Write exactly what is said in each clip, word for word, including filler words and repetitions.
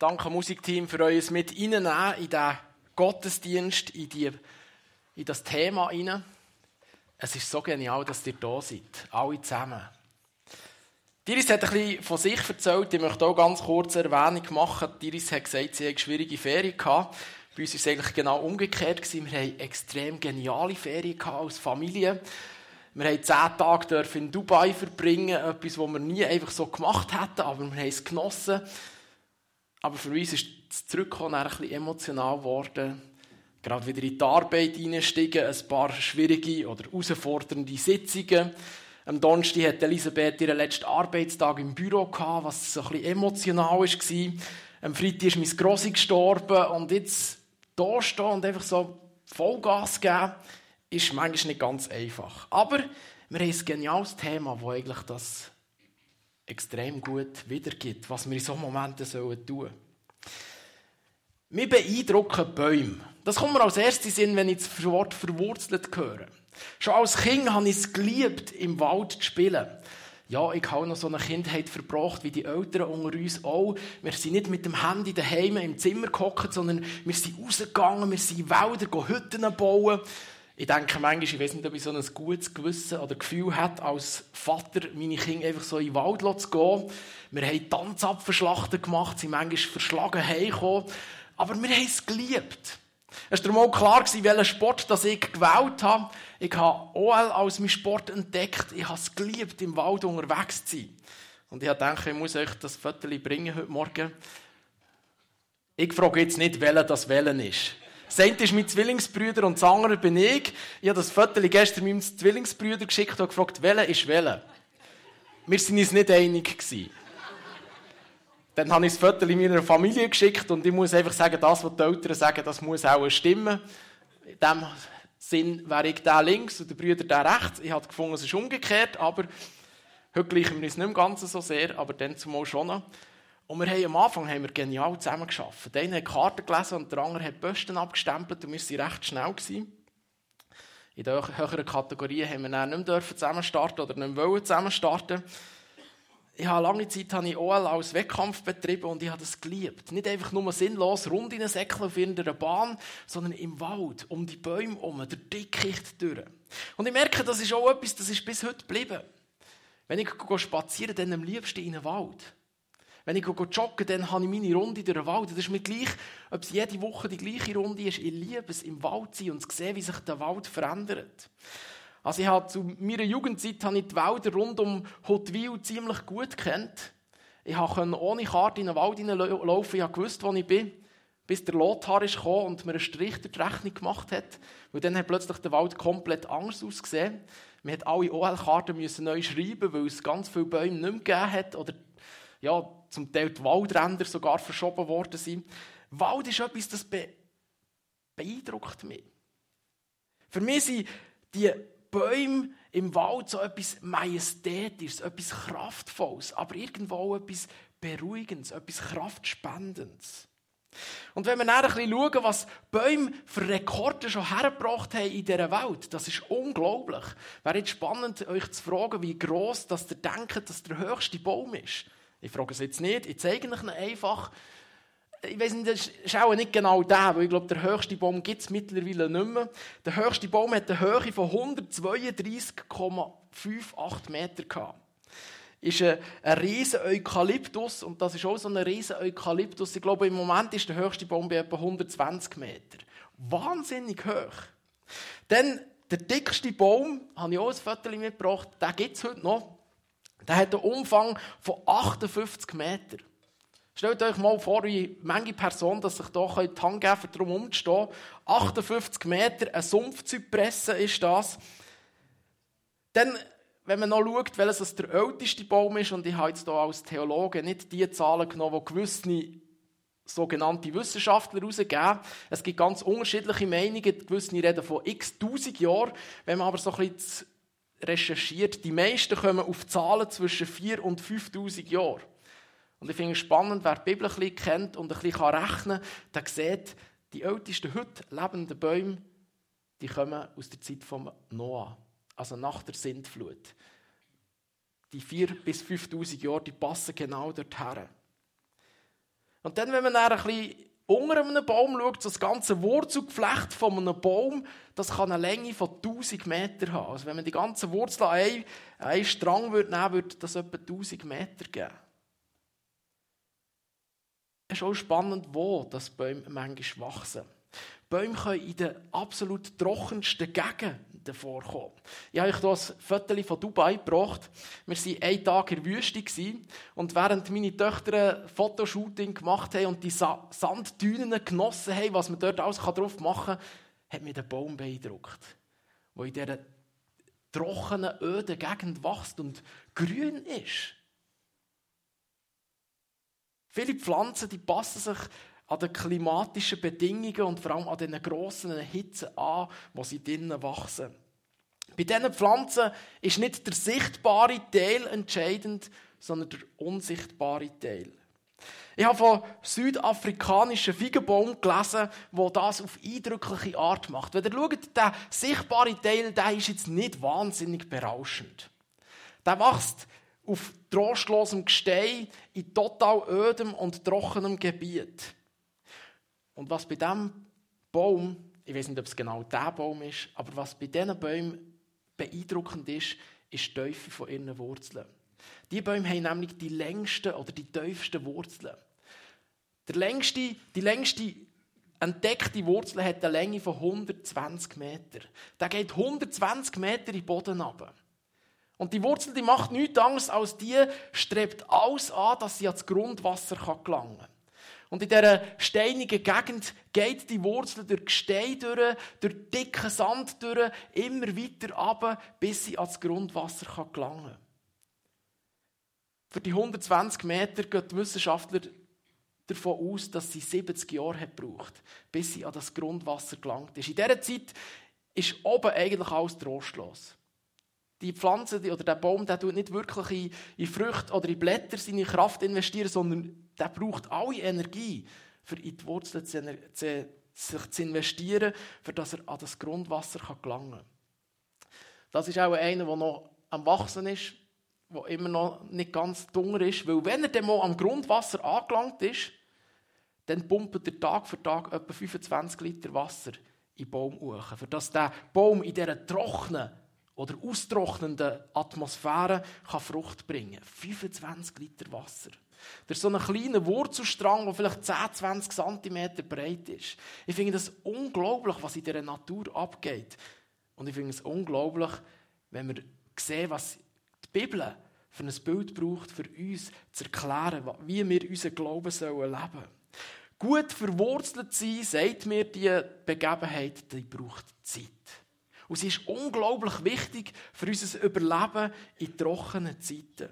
danke Musikteam für euer mit reinnehmen in diesen Gottesdienst, in, die, in das Thema hinein. Es ist so genial, dass ihr da seid, alle zusammen. Iris hat ein bisschen von sich erzählt, ich möchte auch ganz kurz eine Erwähnung machen. Iris hat gesagt, sie hatte schwierige Ferien gehabt. Bei uns war es eigentlich genau umgekehrt. Wir hatten extrem geniale Ferien als Familie. Wir durften zehn Tage in Dubai verbringen, etwas, was wir nie einfach so gemacht hätten, aber wir haben es genossen. Aber für uns ist das Zurückkommen ein bisschen emotional geworden. Gerade wieder in die Arbeit hineinsteigen, ein paar schwierige oder herausfordernde Sitzungen. Am Donnerstag hatte Elisabeth ihren letzten Arbeitstag im Büro gehabt, was so ein bisschen emotional war. Am Freitag ist mein Grossi gestorben und jetzt hier stehen und einfach so Vollgas geben, ist manchmal nicht ganz einfach. Aber wir haben ein geniales Thema, das eigentlich das extrem gut wiedergibt, was wir in solchen Momenten tun sollen. Wir beeindrucken Bäume. Das kommt mir als erstes in den Sinn, wenn ich das Wort verwurzelt höre. Schon als Kind habe ich es geliebt, im Wald zu spielen. Ja, ich habe noch so eine Kindheit verbracht, wie die Eltern unter uns auch. Wir sind nicht mit dem Handy daheim im Zimmer gehockt, sondern wir sind rausgegangen, wir sind in Wälder, Hütten bauen. Ich denke manchmal, ich weiß nicht, ob ich so ein gutes Gewissen oder Gefühl habe, als Vater meine Kinder einfach so in den Wald zu gehen. Wir haben Tanzapfelschlachten gemacht, sind manchmal verschlagen heimgekommen. Aber wir haben es geliebt. Es war mir auch klar, welchen Sport das ich gewählt habe. Ich habe O L als meinen Sport entdeckt. Ich habe es geliebt, im Wald unterwegs zu sein. Und ich dachte, ich muss euch das Foto bringen heute Morgen. Ich frage jetzt nicht, welcher das welchen ist. Das eine ist mein Zwillingsbruder und das andere bin ich. Ich habe das Foto gestern meinem Zwillingsbruder geschickt und gefragt, welcher ist welcher. Wir waren uns nicht einig gewesen. Dann habe ich das Foto meiner Familie geschickt und ich muss einfach sagen, das, was die Eltern sagen, das muss auch stimmen. In diesem Sinn wäre ich der links und der Brüder der rechts. Ich habe gefunden, es ist umgekehrt, aber heute gleichen wir uns nicht im Ganzen so sehr, aber dann zumal schon noch. Und wir haben am Anfang haben wir genial zusammengearbeitet. Der eine hat Karten gelesen und der andere hat Posten abgestempelt und wir waren recht schnell gewesen. In den höheren Kategorien haben wir dann nicht mehr zusammen starten oder nicht mehr zusammen starten. Ich habe lange Zeit habe ich O L als Wettkampf betrieben und ich habe das geliebt. Nicht einfach nur sinnlos rund in eine Säckle auf irgendeiner Bahn, sondern im Wald, um die Bäume herum, der Dickicht durch. Und ich merke, das ist auch etwas, das ist bis heute geblieben. Wenn ich spazieren gehe, dann am liebsten in den Wald. Wenn ich jogge, dann habe ich meine Runde durch den Wald. Das ist mir gleich, ob es jede Woche die gleiche Runde ist. Ich liebe es, im Wald zu sein und zu sehen, wie sich der Wald verändert. Also ich habe zu meiner Jugendzeit habe ich die Wälder rund um Huttwil ziemlich gut gekannt. Ich konnte ohne Karte in den Wald hineinlaufen, ich wusste, wo ich bin, bis der Lothar kam und mir einen Strich durch die Rechnung gemacht hat. Und dann hat plötzlich der Wald komplett anders ausgesehen. Wir mussten alle O L-Karten neu schreiben, weil es ganz viele Bäume nicht mehr gegeben hat oder ja, zum Teil die Waldränder sogar verschoben worden sind. Wald ist etwas, das be- beeindruckt mich. Für mich sind die Bäume im Wald so etwas Majestätisches, etwas Kraftvolles, aber irgendwo auch etwas Beruhigendes, etwas Kraftspendendes. Und wenn wir dann ein bisschen schauen, was Bäume für Rekorde schon hergebracht haben in dieser Welt, das ist unglaublich. Wäre jetzt spannend, euch zu fragen, wie gross dass ihr denkt, dass der höchste Baum ist. Ich frage es jetzt nicht, ich zeige euch einfach. Ich weiss nicht, das ist auch nicht genau der, weil ich glaube, der höchste Baum gibt es mittlerweile nicht mehr. Der höchste Baum hat eine Höhe von hundertzweiunddreissig Komma achtundfünfzig Meter gehabt. Ist ein, ein riesen Eukalyptus und das ist auch so ein riesen Eukalyptus. Ich glaube, im Moment ist der höchste Baum bei etwa hundertzwanzig Meter. Wahnsinnig hoch. Dann der dickste Baum, habe ich auch ein Foto mitgebracht, den gibt es heute noch. Der hat einen Umfang von achtundfünfzig Meter. Stellt euch mal vor, wie manche Personen dass sich hier die Hand geben, darum umzustehen. achtundfünfzig Meter, eine Sumpfzypresse ist das. Dann, wenn man noch schaut, welches der älteste Baum ist, und ich habe jetzt hier als Theologe nicht die Zahlen genommen, die gewisse sogenannte Wissenschaftler herausgeben. Es gibt ganz unterschiedliche Meinungen. Gewisse reden von x tausend Jahren. Wenn man aber so ein bisschen recherchiert, die meisten kommen auf Zahlen zwischen viertausend und fünftausend Jahren. Und ich finde es spannend, wer die Bibel ein bisschen kennt und ein bisschen rechnen kann, der sieht, die ältesten heute lebenden Bäume, die kommen aus der Zeit von Noah, also nach der Sintflut. Die viertausend bis fünftausend Jahre, die passen genau dorthin. Und dann, wenn man dann ein bisschen unter einem Baum schaut, so das ganze Wurzelgeflecht von einem Baum, das kann eine Länge von tausend Meter haben. Also wenn man die ganzen Wurzeln an einen, einen Strang würde nehmen würde, würde das etwa tausend Meter geben. Es ist auch spannend, wo das Bäume manchmal wachsen. Bäume können in den absolut trockensten Gegenden vorkommen. Ich habe euch hier ein Foto von Dubai gebracht. Wir waren einen Tag in der Wüste und während meine Töchter ein Fotoshooting gemacht haben und die Sa- Sanddünen genossen haben, was man dort alles drauf machen kann, hat mich der Baum beeindruckt, der in dieser trockenen, öden Gegend wächst und grün ist. Viele Pflanzen die passen sich an den klimatischen Bedingungen und vor allem an den grossen Hitzen an, wo sie drinnen wachsen. Bei diesen Pflanzen ist nicht der sichtbare Teil entscheidend, sondern der unsichtbare Teil. Ich habe von südafrikanischen Feigenbaum gelesen, der das auf eindrückliche Art macht. Wenn ihr schaut, der sichtbare Teil, der ist jetzt nicht wahnsinnig berauschend. Der wächst auf trostlosem Gestein in total ödem und trockenem Gebiet. Und was bei diesem Baum, ich weiß nicht, ob es genau der Baum ist, aber was bei diesen Bäumen beeindruckend ist, ist die Tiefe von ihren Wurzeln. Die Bäume haben nämlich die längsten oder die tiefsten Wurzeln. Der längste, die längste entdeckte Wurzel hat eine Länge von hundertzwanzig Meter. Der geht hundertzwanzig Meter in den Boden runter. Und die Wurzel die macht nichts anderes als die, strebt alles an, dass sie ans Grundwasser gelangen kann. Und in dieser steinigen Gegend geht die Wurzel durch Gestein durch, durch dicken Sand durch, immer weiter runter, bis sie ans Grundwasser gelangen kann. Für die hundertzwanzig Meter gehen die Wissenschaftler davon aus, dass sie siebzig Jahre hat gebraucht, bis sie an das Grundwasser gelangt ist. In dieser Zeit ist oben eigentlich alles trostlos. Die Pflanze oder der Baum, der tut nicht wirklich in, in Früchte oder in Blätter seine Kraft investieren, sondern der braucht alle Energie, für in die Wurzeln zu, zu, sich zu investieren, für dass er an das Grundwasser gelangen kann. Das ist auch einer, der noch am Wachsen ist, der immer noch nicht ganz dunkel ist, weil wenn er dann mal am Grundwasser angelangt ist, dann pumpt er Tag für Tag etwa fünfundzwanzig Liter Wasser in den Baum hoch, für dass der Baum in dieser trockenen oder austrocknenden Atmosphäre kann Frucht bringen kann. fünfundzwanzig Liter Wasser. Das ist so ein kleiner Wurzelstrang, der vielleicht zehn, zwanzig Zentimeter breit ist. Ich finde es unglaublich, was in dieser Natur abgeht. Und ich finde es unglaublich, wenn wir sehen, was die Bibel für ein Bild braucht, für uns zu erklären, wie wir unseren Glauben sollen leben. Gut verwurzelt sein, sagt mir die Begebenheit, die braucht Zeit. Und sie ist unglaublich wichtig für unser Überleben in trockenen Zeiten.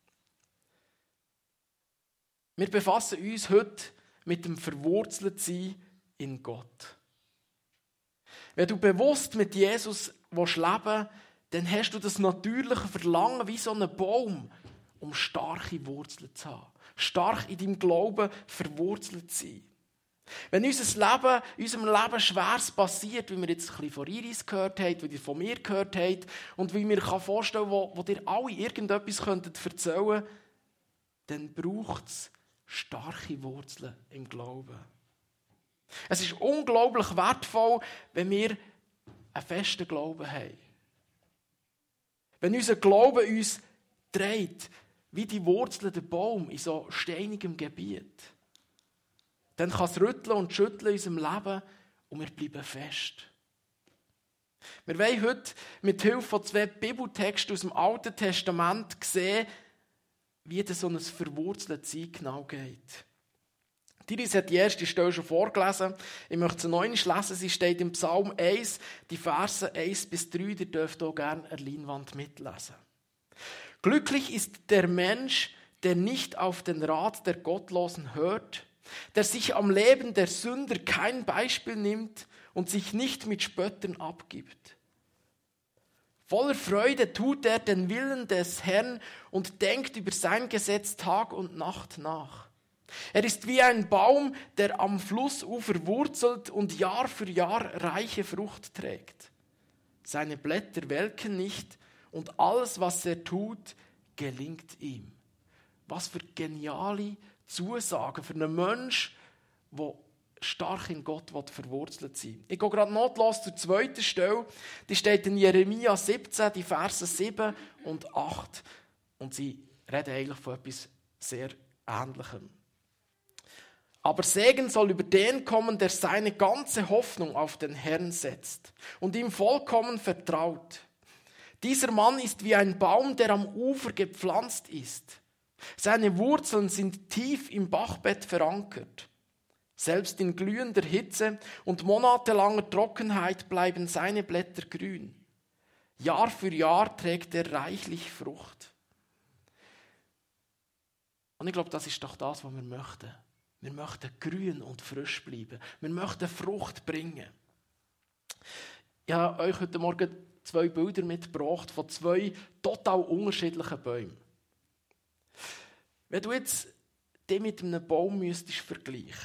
Wir befassen uns heute mit dem Verwurzeltsein in Gott. Wenn du bewusst mit Jesus leben willst, dann hast du das natürliche Verlangen wie so ein Baum, um starke Wurzeln zu haben. Stark in deinem Glauben verwurzelt zu sein. Wenn unser Leben, unserem Leben Schweres passiert, wie wir jetzt ein bisschen von Iris gehört haben, wie ihr von mir gehört habt, und wie mir vorstellen kann, wo, wo dir alle irgendetwas erzählen könnten, dann braucht es starke Wurzeln im Glauben. Es ist unglaublich wertvoll, wenn wir einen festen Glauben haben. Wenn unser Glaube uns trägt, wie die Wurzeln der Baum in so steinigem Gebiet, dann kann es rütteln und schütteln in unserem Leben und wir bleiben fest. Wir wollen heute mit Hilfe von zwei Bibeltexten aus dem Alten Testament sehen, wie das so ein verwurzeltes Sein genau geht. Iris hat die erste Stelle schon vorgelesen. Ich möchte sie noch einmal lesen. Sie steht im Psalm eins, die Verse eins bis drei. Ihr dürft auch gerne eine Leinwand mitlesen. Glücklich ist der Mensch, der nicht auf den Rat der Gottlosen hört, der sich am Leben der Sünder kein Beispiel nimmt und sich nicht mit Spöttern abgibt. Voller Freude tut er den Willen des Herrn und denkt über sein Gesetz Tag und Nacht nach. Er ist wie ein Baum, der am Flussufer wurzelt und Jahr für Jahr reiche Frucht trägt. Seine Blätter welken nicht und alles, was er tut, gelingt ihm. Was für geniale, Zusagen für einen Menschen, der stark in Gott verwurzelt sein will. Ich gehe gerade notlos zur zweiten Stelle. Die steht in Jeremia siebzehn, die Verse sieben und acht. Und sie reden eigentlich von etwas sehr Ähnlichem. Aber Segen soll über den kommen, der seine ganze Hoffnung auf den Herrn setzt und ihm vollkommen vertraut. Dieser Mann ist wie ein Baum, der am Ufer gepflanzt ist. Seine Wurzeln sind tief im Bachbett verankert. Selbst in glühender Hitze und monatelanger Trockenheit bleiben seine Blätter grün. Jahr für Jahr trägt er reichlich Frucht. Und ich glaube, das ist doch das, was wir möchten. Wir möchten grün und frisch bleiben. Wir möchten Frucht bringen. Ich habe euch heute Morgen zwei Bilder mitgebracht von zwei total unterschiedlichen Bäumen. Wenn du jetzt die mit einem Baum müsstest vergleichen,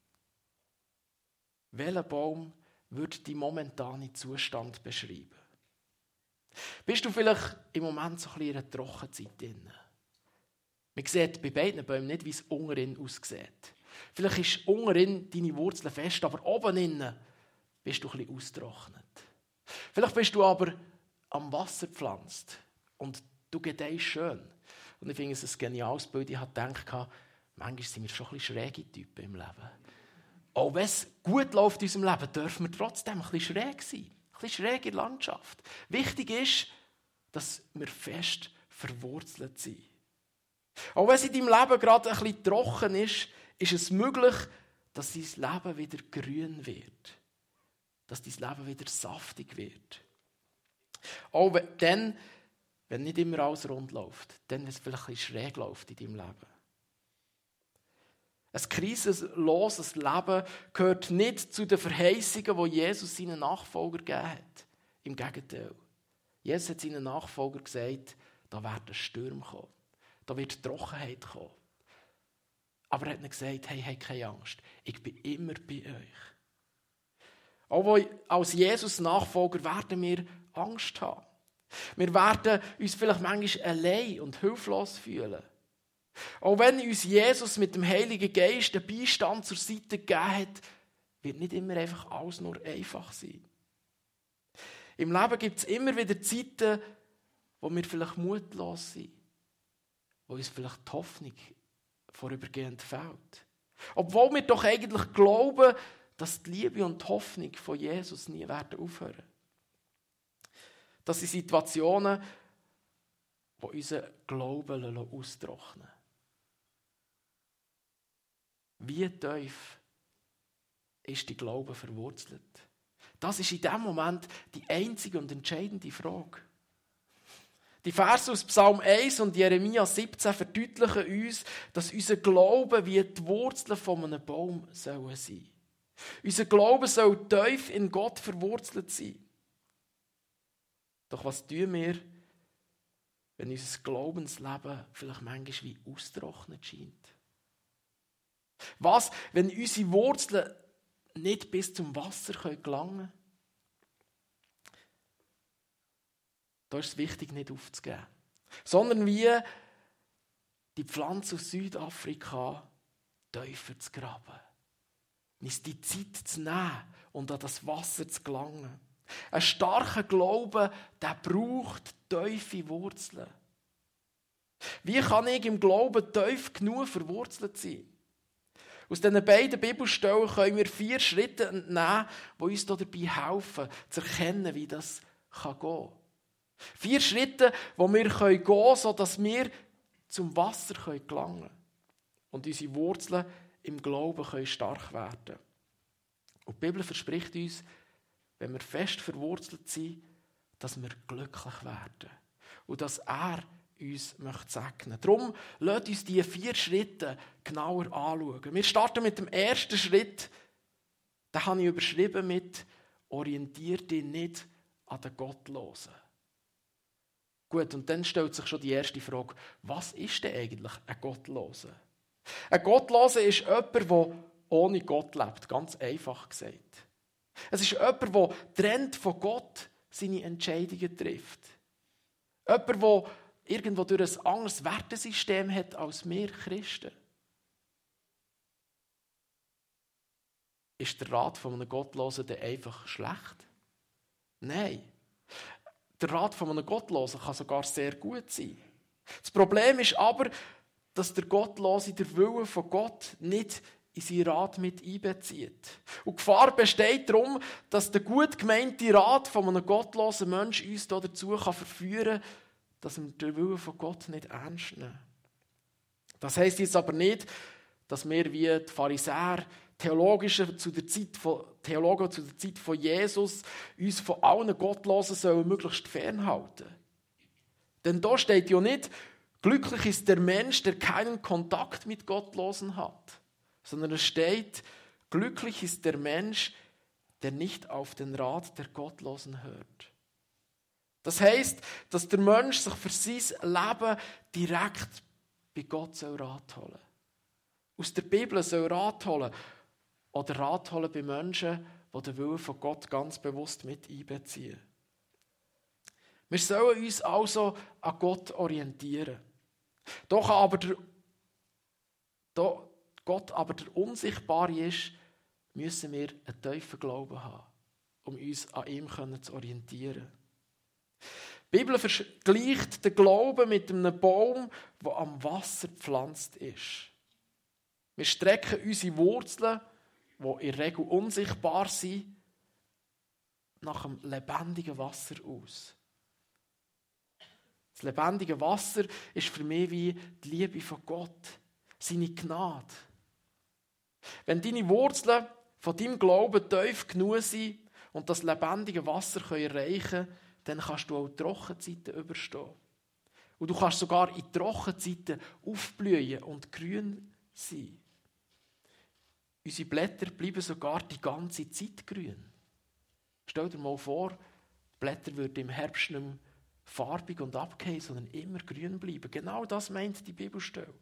welcher Baum würde deinen momentanen Zustand beschreiben? Bist du vielleicht im Moment so ein bisschen in einer Trockenzeit drin? Man sieht bei beiden Bäumen nicht, wie es unten aussieht. Vielleicht ist unten deine Wurzeln fest, aber oben innen bist du ein bisschen ausgetrocknet. Vielleicht bist du aber am Wasser gepflanzt und du gedeihst schön. Und ich finde es ein geniales Bild. Ich habe gedacht, manchmal sind wir schon ein bisschen schräge Typen im Leben. Auch wenn es gut läuft in unserem Leben, dürfen wir trotzdem ein bisschen schräg sein. Ein bisschen schräg in der Landschaft. Wichtig ist, dass wir fest verwurzelt sind. Auch wenn es in deinem Leben gerade ein bisschen trocken ist, ist es möglich, dass dein Leben wieder grün wird. Dass dein Leben wieder saftig wird. Auch wenn, dann, wenn nicht immer alles rund läuft, dann, wenn es vielleicht ein bisschen schräg läuft in deinem Leben. Ein krisenloses Leben gehört nicht zu den Verheißungen, die Jesus seinen Nachfolger gegeben hat. Im Gegenteil. Jesus hat seinen Nachfolger gesagt, da werden Stürme kommen. Da wird Trockenheit kommen. Aber er hat ihnen gesagt, hey, hey, keine Angst. Ich bin immer bei euch. Auch als Jesus-Nachfolger werden wir Angst haben. Wir werden uns vielleicht manchmal allein und hilflos fühlen. Auch wenn uns Jesus mit dem Heiligen Geist den Beistand zur Seite gegeben hat, wird nicht immer einfach alles nur einfach sein. Im Leben gibt es immer wieder Zeiten, wo wir vielleicht mutlos sind. Wo uns vielleicht die Hoffnung vorübergehend fehlt. Obwohl wir doch eigentlich glauben, dass die Liebe und die Hoffnung von Jesus nie werden aufhören. Das sind Situationen, die unseren Glauben austrocknen. Wie tief ist die Glaube verwurzelt? Das ist in diesem Moment die einzige und entscheidende Frage. Die Verse aus Psalm eins und Jeremia siebzehn verdeutlichen uns, dass unser Glaube wie die Wurzeln von einem Baum sein soll. Unser Glaube soll tief in Gott verwurzelt sein. Doch was tun wir, wenn unser Glaubensleben vielleicht manchmal wie austrocknet scheint? Was, wenn unsere Wurzeln nicht bis zum Wasser gelangen können? Da ist es wichtig, nicht aufzugeben. Sondern wie die Pflanze aus Südafrika tiefer zu graben. Uns die Zeit zu nehmen und an das Wasser zu gelangen. Ein starker Glaube, der braucht tiefe Wurzeln. Wie kann ich im Glauben tief genug verwurzelt sein? Aus diesen beiden Bibelstellen können wir vier Schritte entnehmen, die uns dabei helfen, zu erkennen, wie das gehen kann. Vier Schritte, die wir gehen können, sodass wir zum Wasser gelangen können und unsere Wurzeln im Glauben können stark werden. Und die Bibel verspricht uns, wenn wir fest verwurzelt sind, dass wir glücklich werden und dass er uns möchte segnen. Darum lasst uns diese vier Schritte genauer anschauen. Wir starten mit dem ersten Schritt. Den habe ich überschrieben mit «Orientier dich nicht an den Gottlosen». Gut, und dann stellt sich schon die erste Frage, was ist denn eigentlich ein Gottloser? Ein Gottloser ist jemand, der ohne Gott lebt, ganz einfach gesagt. Es ist jemand, der trennt von Gott seine Entscheidungen trifft. Jemand, der irgendwo durch ein anderes Wertesystem hat als wir Christen. ist der Rat von einem Gottlosen dann einfach schlecht? Nein. Der Rat von einem Gottlosen kann sogar sehr gut sein. Das Problem ist aber, dass der Gottlose den Willen von Gott nicht in seinen Rat mit einbezieht. Und die Gefahr besteht darum, dass der gut gemeinte Rat von einem gottlosen Menschen uns dazu verführen kann, dass wir den Willen von Gott nicht ernst nehmen. Das heisst jetzt aber nicht, dass wir wie die Pharisäer, Theologischen zu der Zeit von, Theologen zu der Zeit von Jesus uns von allen Gottlosen sollen möglichst fernhalten. Denn da steht ja nicht, glücklich ist der Mensch, der keinen Kontakt mit Gottlosen hat. Sondern es steht, glücklich ist der Mensch, der nicht auf den Rat der Gottlosen hört. Das heisst, dass der Mensch sich für sein Leben direkt bei Gott soll Rat holen. Aus der Bibel soll Rat holen. Oder Rat holen bei Menschen, die den Willen von Gott ganz bewusst mit einbeziehen. Wir sollen uns also an Gott orientieren. Doch aber der, da Gott aber der Unsichtbare ist, müssen wir einen tiefen Glauben haben, um uns an ihm zu orientieren. Die Bibel vergleicht den Glauben mit einem Baum, der am Wasser gepflanzt ist. Wir strecken unsere Wurzeln, die in der Regel unsichtbar sind, nach dem lebendigen Wasser aus. Das lebendige Wasser ist für mich wie die Liebe von Gott, seine Gnade. Wenn deine Wurzeln von deinem Glauben tief genug sind und das lebendige Wasser erreichen können, dann kannst du auch Trockenzeiten überstehen. Und du kannst sogar in Trockenzeiten aufblühen und grün sein. Unsere Blätter bleiben sogar die ganze Zeit grün. Stell dir mal vor, die Blätter würden im Herbst nicht mehr farbig und abgehen, sondern immer grün bleiben. Genau das meint die Bibelstelle.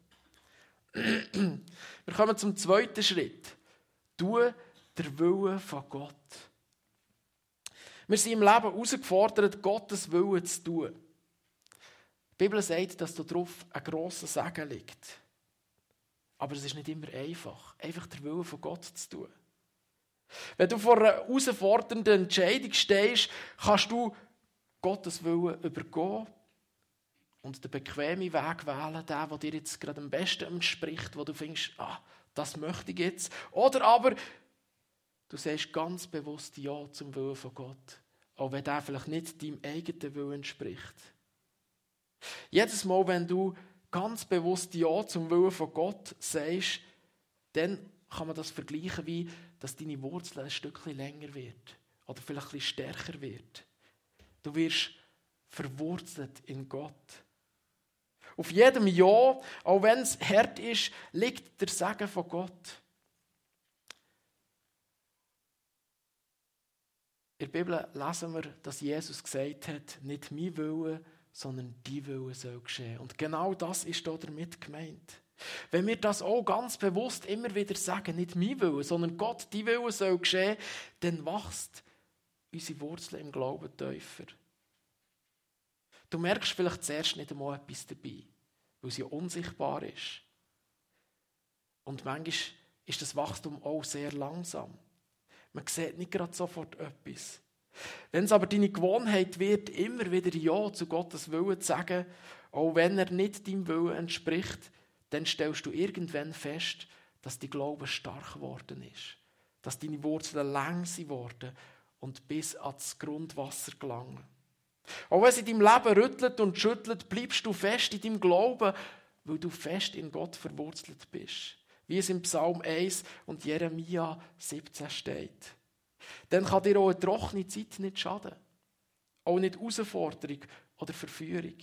Wir kommen zum zweiten Schritt. Tu der Wille von Gott. Wir sind im Leben herausgefordert, Gottes Willen zu tun. Die Bibel sagt, dass darauf ein grosser Segen liegt. Aber es ist nicht immer einfach, einfach den Willen von Gott zu tun. Wenn du vor einer herausfordernden Entscheidung stehst, kannst du Gottes Willen übergehen und den bequemen Weg wählen, den, der dir jetzt gerade am besten entspricht, wo du findest, ah, das möchte ich jetzt. Oder aber du sagst ganz bewusst Ja zum Willen von Gott, auch wenn der vielleicht nicht deinem eigenen Willen entspricht. Jedes Mal, wenn du ganz bewusst Ja zum Willen von Gott sagst, dann kann man das vergleichen, wie dass deine Wurzel ein Stückchen länger wird oder vielleicht ein bisschen stärker wird. Du wirst verwurzelt in Gott. Auf jedem Ja, auch wenn es hart ist, liegt der Segen von Gott. In der Bibel lesen wir, dass Jesus gesagt hat, nicht mein Wille, sondern dein Wille soll geschehen. Und genau das ist hier damit gemeint. Wenn wir das auch ganz bewusst immer wieder sagen, nicht mein Wille, sondern Gott, dein Wille soll geschehen, dann wächst unsere Wurzel im Glauben tiefer. Du merkst vielleicht zuerst nicht einmal etwas dabei, weil es ja unsichtbar ist. Und manchmal ist das Wachstum auch sehr langsam. Man sieht nicht gerade sofort etwas. Wenn es aber deine Gewohnheit wird, immer wieder Ja zu Gottes Willen zu sagen, auch wenn er nicht deinem Willen entspricht, dann stellst du irgendwann fest, dass dein Glaube stark geworden ist. Dass deine Wurzeln lang sind worden und bis ans Grundwasser gelangen. Auch wenn es in deinem Leben rüttelt und schüttelt, bleibst du fest in deinem Glauben, weil du fest in Gott verwurzelt bist. Wie es im Psalm eins und Jeremia siebzehn steht. Dann kann dir auch eine trockene Zeit nicht schaden. Auch nicht Herausforderung oder Verführung.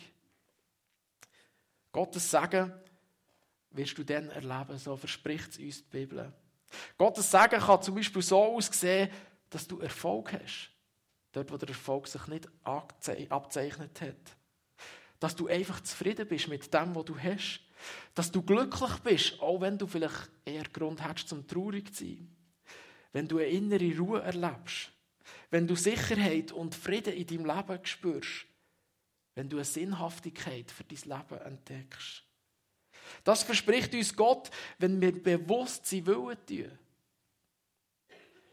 Gottes Segen wirst du dann erleben, so verspricht es uns die Bibel. Gottes Segen kann zum Beispiel so aussehen, dass du Erfolg hast. Dort, wo der Erfolg sich nicht abzeichnet hat. Dass du einfach zufrieden bist mit dem, was du hast. Dass du glücklich bist, auch wenn du vielleicht eher Grund hast, zum traurig zu sein. Wenn du eine innere Ruhe erlebst. Wenn du Sicherheit und Frieden in deinem Leben spürst. Wenn du eine Sinnhaftigkeit für dein Leben entdeckst. Das verspricht uns Gott, wenn wir bewusst sein Willen tun.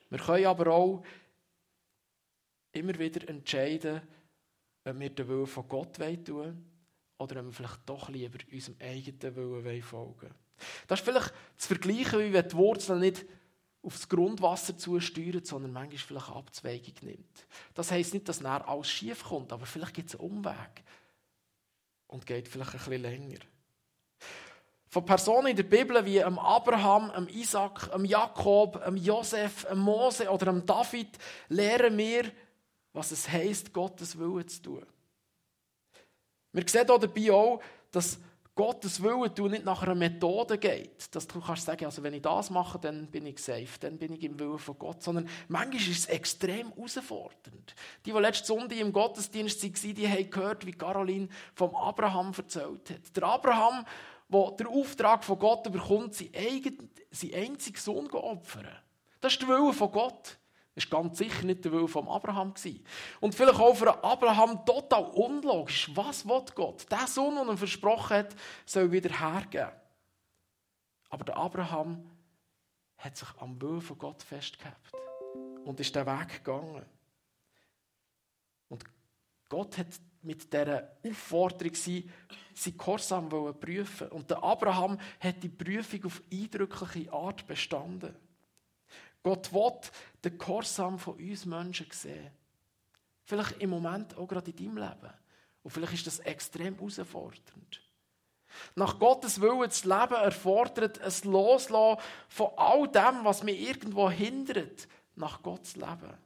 Wir können aber auch immer wieder entscheiden, ob wir den Willen von Gott tun wollen oder ob wir vielleicht doch lieber unserem eigenen Willen folgen wollen. Das ist vielleicht zu vergleichen, wie wenn die Wurzel nicht aufs Grundwasser zusteuern, sondern manchmal vielleicht eine Abzweigung nimmt. Das heisst nicht, dass nachher alles schief kommt, aber vielleicht gibt es einen Umweg und geht vielleicht ein bisschen länger. Von Personen in der Bibel wie am Abraham, am Isaac, am Jakob, am Josef, am Mose oder am David lernen wir, was es heisst, Gottes Willen zu tun. Wir sehen hier dabei auch, dass Gottes Willen tun nicht nach einer Methode geht. Dass du kannst sagen, also wenn ich das mache, dann bin ich safe, dann bin ich im Willen von Gott. Sondern manchmal ist es extrem herausfordernd. Die, die letzte Sonntag im Gottesdienst waren, die haben gehört, wie Caroline vom Abraham erzählt hat. Der Abraham, der den Auftrag von Gott bekommt, seinen einzigen Sohn zu opfern. Das ist der Wille von Gott. Das war ganz sicher nicht der Wille von Abraham. Und vielleicht auch für Abraham total unlogisch. Was will Gott? Der Sohn, den er versprochen hat, soll wieder hergeben. Aber der Abraham hat sich am Willen von Gott festgehalten und ist den Weg gegangen. Und Gott hat mit dieser Aufforderung sein Gehorsam prüfen. Und der Abraham hat die Prüfung auf eindrückliche Art bestanden. Gott will den Gehorsam von uns Menschen sehen. Vielleicht im Moment auch gerade in deinem Leben. Und vielleicht ist das extrem herausfordernd. Nach Gottes Willen zu leben erfordert ein Loslassen von all dem, was mich irgendwo hindert, nach Gott zu leben.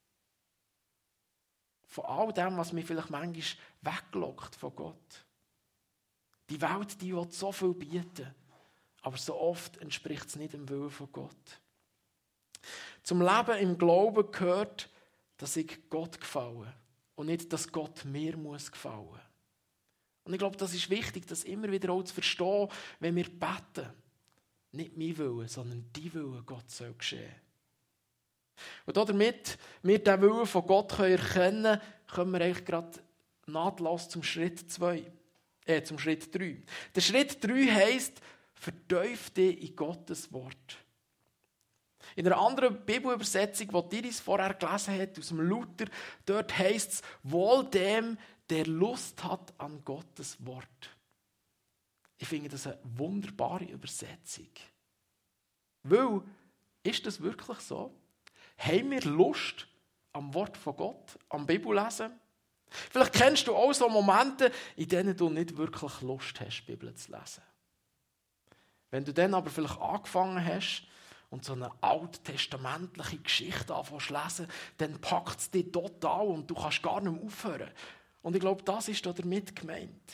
Von all dem, was mich vielleicht manchmal weglockt von Gott. Die Welt, die will so viel bieten, aber so oft entspricht es nicht dem Willen von Gott. Zum Leben im Glauben gehört, dass ich Gott gefalle und nicht, dass Gott mir muss gefallen. Und ich glaube, das ist wichtig, das immer wieder auch zu verstehen, wenn wir beten. Nicht mein Wille, sondern dein Wille, Gott soll geschehen. Und damit wir den Willen von Gott erkennen können, kommen wir eigentlich gerade nahtlos zum Schritt zwei, äh, zum Schritt drei. Der Schritt drei heisst, vertief dich in Gottes Wort. In einer anderen Bibelübersetzung, die Iris vorher gelesen hat, aus dem Luther, dort heisst es, wohl dem, der Lust hat an Gottes Wort. Ich finde das eine wunderbare Übersetzung. Weil, ist das wirklich so? Haben wir Lust am Wort von Gott, am Bibellesen? Vielleicht kennst du auch so Momente, in denen du nicht wirklich Lust hast, die Bibel zu lesen. Wenn du dann aber vielleicht angefangen hast und so eine alttestamentliche Geschichte anfängst zu lesen, dann packt es dich total und du kannst gar nicht mehr aufhören. Und ich glaube, das ist da damit gemeint.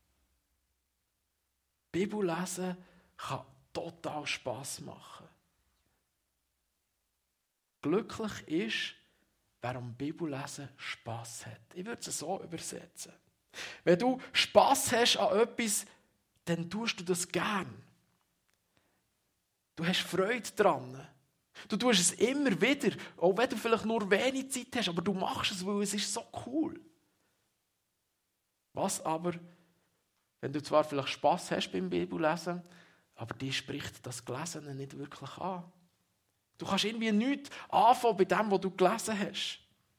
Bibel lesen kann total Spass machen. Glücklich ist, wer am Bibellesen Spass hat. Ich würde es so übersetzen. Wenn du Spass hast an etwas, dann tust du das gern. Du hast Freude daran. Du tust es immer wieder, auch wenn du vielleicht nur wenig Zeit hast, aber du machst es, weil es ist so cool. Was aber, wenn du zwar vielleicht Spass hast beim Bibellesen, aber dir spricht das Gelesene nicht wirklich an. Du kannst irgendwie nichts anfangen bei dem, was du gelesen hast.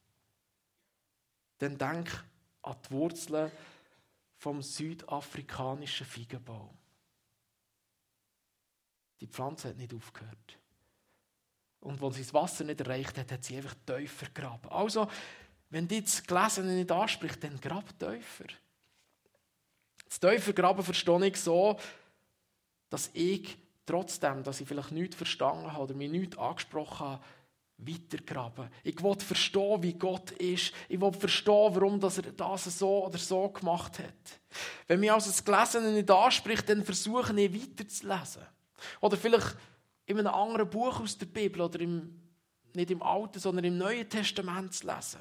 Dann denk an die Wurzeln vom südafrikanischen Feigenbaum. Die Pflanze hat nicht aufgehört. Und als sie das Wasser nicht erreicht hat, hat sie einfach tiefer gegraben. Also, wenn dich das Gelesene nicht anspricht, dann grab tiefer. Das tiefer Graben verstehe ich so, dass ich trotzdem, dass ich vielleicht nichts verstanden habe oder mich nichts angesprochen habe, weitergraben. Ich will verstehen, wie Gott ist. Ich will verstehen, warum er das so oder so gemacht hat. Wenn mich also das Gelesene nicht anspricht, dann versuche ich weiterzulesen. Oder vielleicht in einem anderen Buch aus der Bibel oder im, nicht im Alten, sondern im Neuen Testament zu lesen.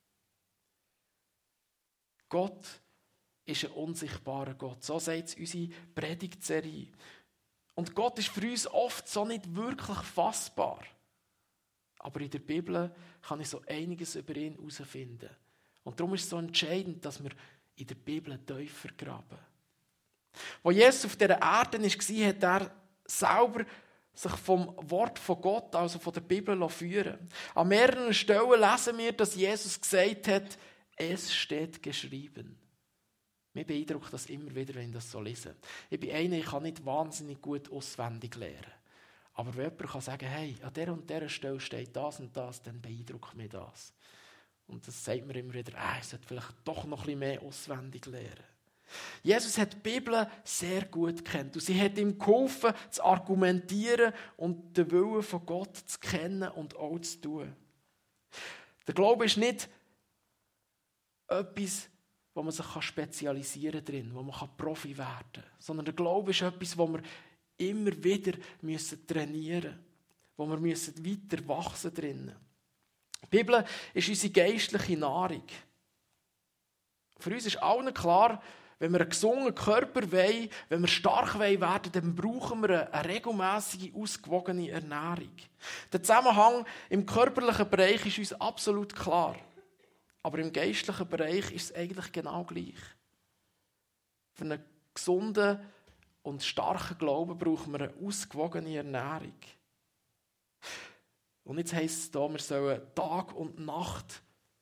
Gott ist ein unsichtbarer Gott. So sagt es unsere Predigtserie. Und Gott ist für uns oft so nicht wirklich fassbar. Aber in der Bibel kann ich so einiges über ihn herausfinden. Und darum ist es so entscheidend, dass wir in der Bibel tiefer graben. Als Jesus auf dieser Erde war, hat er selber sich vom Wort von Gott, also von der Bibel, führen. An mehreren Stellen lesen wir, dass Jesus gesagt hat, es steht geschrieben. Mir beeindruckt das immer wieder, wenn ich das so lese. Ich bin einer, ich kann nicht wahnsinnig gut auswendig lernen. Aber wenn jemand kann sagen, hey, an dieser und dieser Stelle steht das und das, dann beeindruckt mich das. Und das sagt mir immer wieder, ah, ich sollte vielleicht doch noch ein bisschen mehr auswendig lernen. Jesus hat die Bibel sehr gut gekannt und sie hat ihm geholfen, zu argumentieren und den Willen von Gott zu kennen und auch zu tun. Der Glaube ist nicht etwas, wo man sich spezialisieren kann, wo man Profi werden kann, sondern der Glaube ist etwas, wo wir immer wieder trainieren müssen, wo wir weiter wachsen drinnen. Die Bibel ist unsere geistliche Nahrung. Für uns ist allen klar, wenn wir einen gesunden Körper wollen, wenn wir stark werden wollen, dann brauchen wir eine regelmäßige, ausgewogene Ernährung. Der Zusammenhang im körperlichen Bereich ist uns absolut klar. Aber im geistlichen Bereich ist es eigentlich genau gleich. Für einen gesunden und starken Glauben brauchen wir eine ausgewogene Ernährung. Und jetzt heisst es hier, wir sollen Tag und Nacht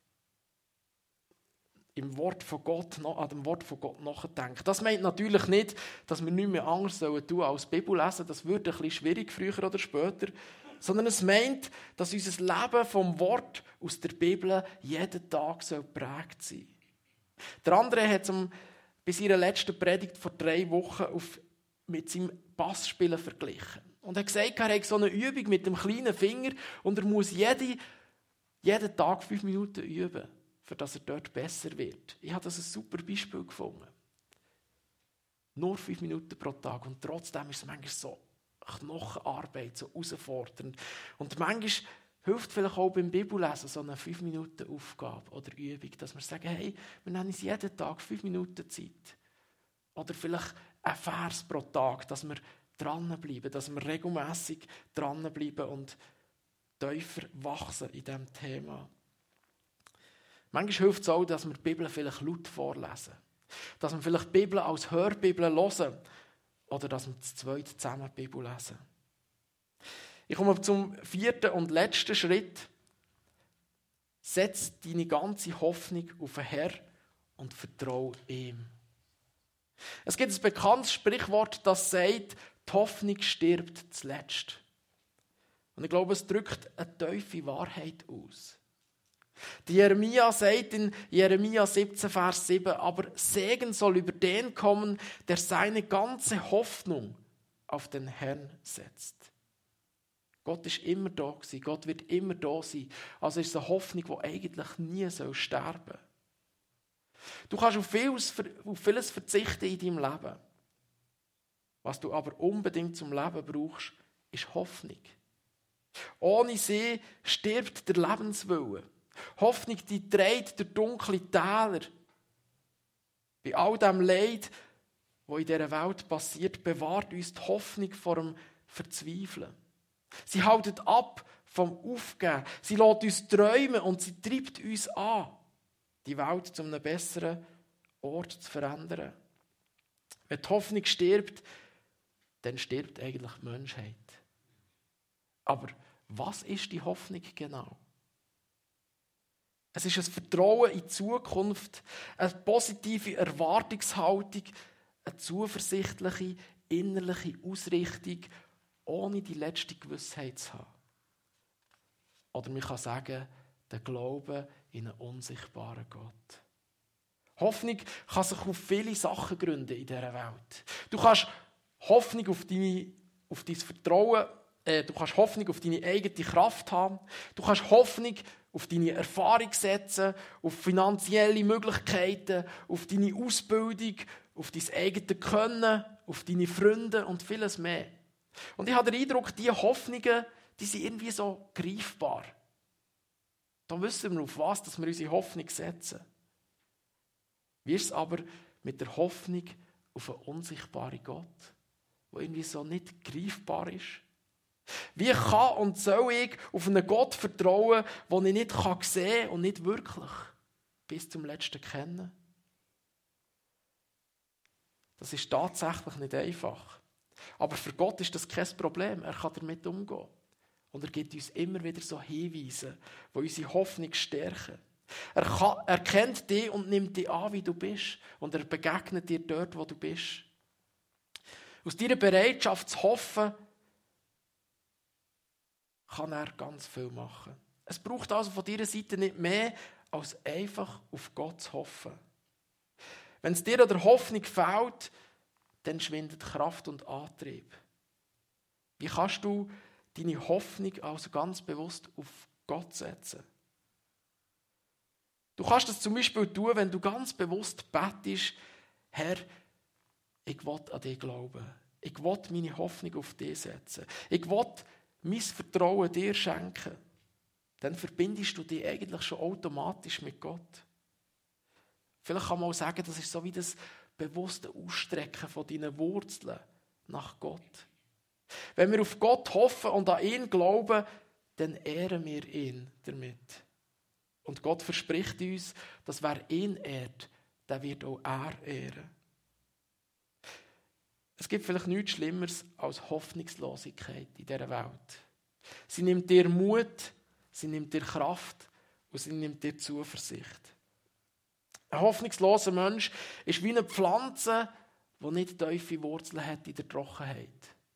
im Wort von Gott, an dem Wort von Gott nachdenken. Das meint natürlich nicht, dass wir nichts mehr anderes tun sollen als die Bibel lesen. Das wird ein bisschen schwierig, früher oder später. Sondern es meint, dass unser Leben vom Wort aus der Bibel jeden Tag geprägt sein soll. Der andere hat es bei seiner letzten Predigt vor drei Wochen auf, mit seinem Passspielen verglichen. Und er hat gesagt, er hat so eine Übung mit dem kleinen Finger und er muss jede, jeden Tag fünf Minuten üben, für dass er dort besser wird. Ich habe das ein super Beispiel gefunden. Nur fünf Minuten pro Tag und trotzdem ist es manchmal so Knochenarbeit, so herausfordernd. Und manchmal hilft vielleicht auch beim Bibellesen so eine fünf Minuten Aufgabe oder Übung, dass wir sagen, hey, wir nehmen uns jeden Tag fünf Minuten Zeit. Oder vielleicht ein Vers pro Tag, dass wir dranbleiben, dass wir regelmässig dranbleiben und tiefer wachsen in diesem Thema. Manchmal hilft es auch, dass wir die Bibel vielleicht laut vorlesen. Dass wir vielleicht die Bibel als Hörbibel hören. Oder dass wir zu zweit zusammen die Bibel lesen. Ich komme zum vierten und letzten Schritt. Setz deine ganze Hoffnung auf den Herrn und vertraue ihm. Es gibt ein bekanntes Sprichwort, das sagt, die Hoffnung stirbt zuletzt. Und ich glaube, es drückt eine tiefe Wahrheit aus. Die Jeremia sagt in Jeremia siebzehn, Vers sieben, aber Segen soll über den kommen, der seine ganze Hoffnung auf den Herrn setzt. Gott ist immer da gewesen, Gott wird immer da sein. Also ist es eine Hoffnung, die eigentlich nie sterben soll. Du kannst auf vieles, auf vieles verzichten in deinem Leben. Was du aber unbedingt zum Leben brauchst, ist Hoffnung. Ohne sie stirbt der Lebenswille. Hoffnung, die trägt durch dunkle Täler. Bei all dem Leid, das in dieser Welt passiert, bewahrt uns die Hoffnung vor dem Verzweifeln. Sie hält ab vom Aufgeben. Sie lässt uns träumen und sie treibt uns an, die Welt zu einem besseren Ort zu verändern. Wenn die Hoffnung stirbt, dann stirbt eigentlich die Menschheit. Aber was ist die Hoffnung genau? Es ist ein Vertrauen in die Zukunft, eine positive Erwartungshaltung, eine zuversichtliche innerliche Ausrichtung, ohne die letzte Gewissheit zu haben. Oder man kann sagen, der Glaube in einen unsichtbaren Gott. Hoffnung kann sich auf viele Sachen gründen in dieser Welt. Du kannst Hoffnung auf, deine, auf dein Vertrauen, äh, du kannst Hoffnung auf deine eigene Kraft haben. Du kannst Hoffnung auf deine Erfahrung setzen, auf finanzielle Möglichkeiten, auf deine Ausbildung, auf dein eigenes Können, auf deine Freunde und vieles mehr. Und ich habe den Eindruck, diese Hoffnungen, die sind irgendwie so greifbar. Da wissen wir, auf was dass wir unsere Hoffnung setzen. Wie ist es aber mit der Hoffnung auf einen unsichtbaren Gott, der irgendwie so nicht greifbar ist? Wie kann und soll ich auf einen Gott vertrauen, den ich nicht sehen kann und nicht wirklich bis zum Letzten kennen? Das ist tatsächlich nicht einfach. Aber für Gott ist das kein Problem. Er kann damit umgehen. Und er gibt uns immer wieder so Hinweise, die unsere Hoffnung stärken. Er, kann, er kennt dich und nimmt dich an, wie du bist. Und er begegnet dir dort, wo du bist. Aus deiner Bereitschaft zu hoffen, kann er ganz viel machen. Es braucht also von deiner Seite nicht mehr, als einfach auf Gott zu hoffen. Wenn es dir an der Hoffnung fehlt, dann schwindet Kraft und Antrieb. Wie kannst du deine Hoffnung also ganz bewusst auf Gott setzen? Du kannst das zum Beispiel tun, wenn du ganz bewusst betest, Herr, ich will an dich glauben. Ich will meine Hoffnung auf dich setzen. Ich will mein Vertrauen dir schenken. Dann verbindest du dich eigentlich schon automatisch mit Gott. Vielleicht kann man auch sagen, das ist so wie das bewusste Ausstrecken von deinen Wurzeln nach Gott. Wenn wir auf Gott hoffen und an ihn glauben, dann ehren wir ihn damit. Und Gott verspricht uns, dass wer ihn ehrt, der wird auch er ehren. Es gibt vielleicht nichts Schlimmeres als Hoffnungslosigkeit in dieser Welt. Sie nimmt dir Mut, sie nimmt dir Kraft und sie nimmt dir Zuversicht. Ein hoffnungsloser Mensch ist wie eine Pflanze, die nicht tiefe Wurzeln hat in der Trockenheit.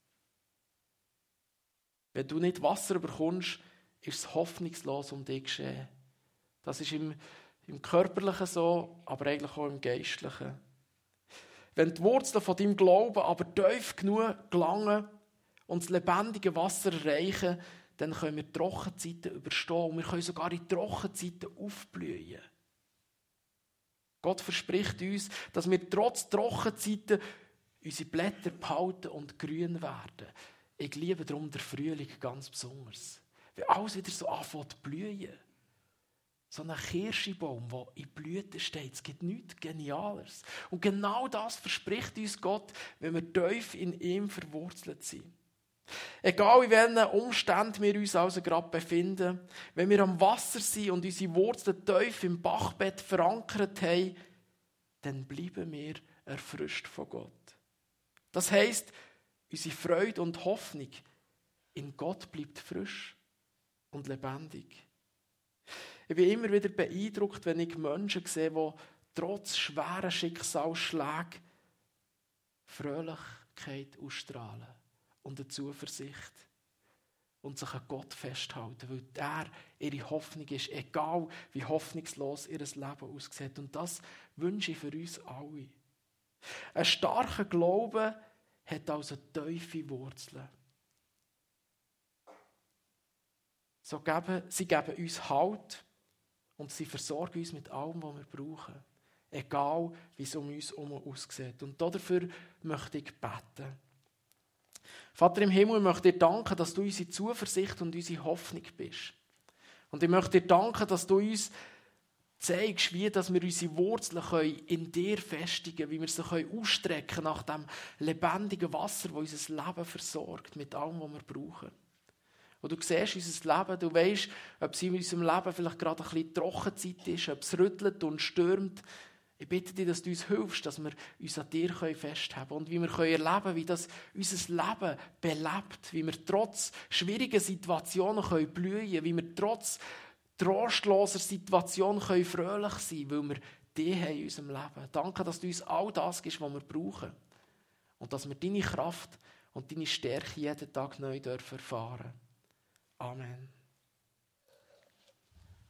Wenn du nicht Wasser bekommst, ist es hoffnungslos um dich geschehen. Das ist im, im Körperlichen so, aber eigentlich auch im Geistlichen. Wenn die Wurzeln von deinem Glauben aber tief genug gelangen und das lebendige Wasser erreichen, dann können wir Trockenzeiten überstehen und wir können sogar in Trockenzeiten aufblühen. Gott verspricht uns, dass wir trotz Trockenzeiten unsere Blätter behalten und grün werden. Ich liebe darum den Frühling ganz besonders. Wenn alles wieder so anfängt zu blühen. So ein Kirschbaum, der in Blüten steht. Es gibt nichts Genialeres. Und genau das verspricht uns Gott, wenn wir tief in ihm verwurzelt sind. Egal in welchen Umständen wir uns also gerade befinden, wenn wir am Wasser sind und unsere Wurzeln tief im Bachbett verankert haben, dann bleiben wir erfrischt von Gott. Das heisst, unsere Freude und Hoffnung in Gott bleibt frisch und lebendig. Ich bin immer wieder beeindruckt, wenn ich Menschen sehe, die trotz schweren Schicksalsschlägen Fröhlichkeit ausstrahlen und eine Zuversicht und sich an Gott festhalten, weil er ihre Hoffnung ist, egal wie hoffnungslos ihr Leben aussieht. Und das wünsche ich für uns alle. Ein starker Glaube hat also tiefe Wurzeln. So geben, sie geben uns Halt und sie versorgen uns mit allem, was wir brauchen. Egal, wie es um uns herum aussieht. Und dafür möchte ich beten. Vater im Himmel, ich möchte dir danken, dass du unsere Zuversicht und unsere Hoffnung bist. Und ich möchte dir danken, dass du uns zeigst, wie dass wir unsere Wurzeln in dir festigen können, wie wir sie ausstrecken können nach dem lebendigen Wasser, das unser Leben versorgt, mit allem, was wir brauchen. Und du siehst unser Leben, du weisst, ob es in unserem Leben vielleicht gerade ein bisschen Trockenzeit ist, ob es rüttelt und stürmt. Ich bitte dich, dass du uns hilfst, dass wir uns an dir festhalten können und wie wir erleben können, wie das unser Leben belebt, wie wir trotz schwieriger Situationen blühen können, wie wir trotz trostloser Situationen fröhlich sein können, weil wir dich haben in unserem Leben. Danke, dass du uns all das gibst, was wir brauchen. Und dass wir deine Kraft und deine Stärke jeden Tag neu erfahren dürfen. Amen.